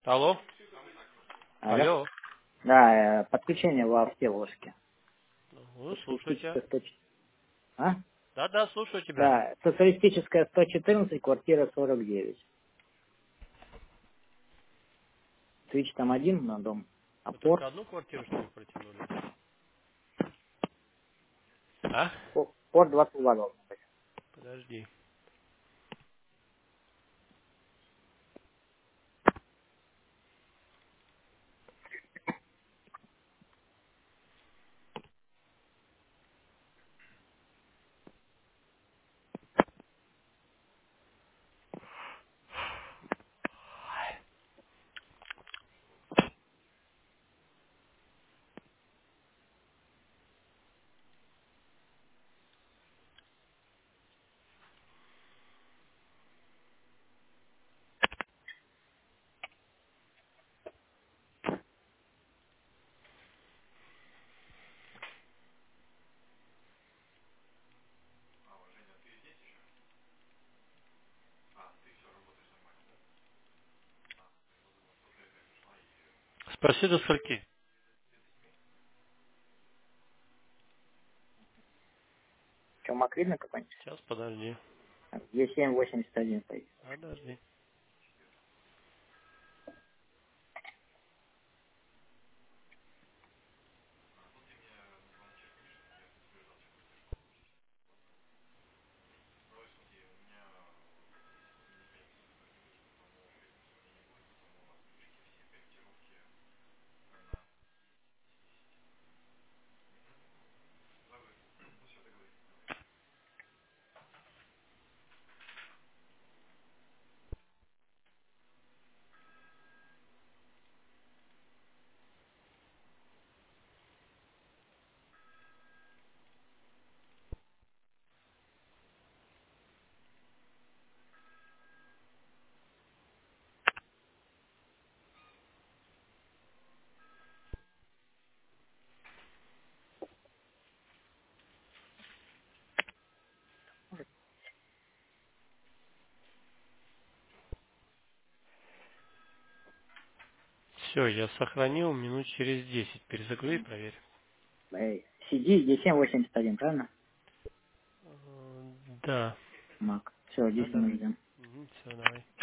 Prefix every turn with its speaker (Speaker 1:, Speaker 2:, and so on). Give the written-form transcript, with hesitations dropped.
Speaker 1: Алло?
Speaker 2: Алло.
Speaker 1: Алло?
Speaker 2: Да, подключение в автоложке.
Speaker 1: Ну, слушаю тебя.
Speaker 2: Социалистическая 104. А?
Speaker 1: Да-да, слушаю тебя.
Speaker 2: Да, социалистическая 114, квартира 49. Свич там один на дом, а
Speaker 1: Вы только
Speaker 2: порт,
Speaker 1: одну квартиру, что ли, протянули? А?
Speaker 2: порт 22 должен быть.
Speaker 1: Подожди. Спроси до скольки.
Speaker 2: Что, мак видно какой-нибудь?
Speaker 1: Сейчас, подожди.
Speaker 2: Е781 стоит.
Speaker 1: Подожди. Все, я сохранил минут через 10. Перезагрузи и проверь.
Speaker 2: CD Е781, правильно?
Speaker 1: Да.
Speaker 2: Мак. Все, 10
Speaker 1: Да-да.
Speaker 2: минут ждем.
Speaker 1: Все, давай.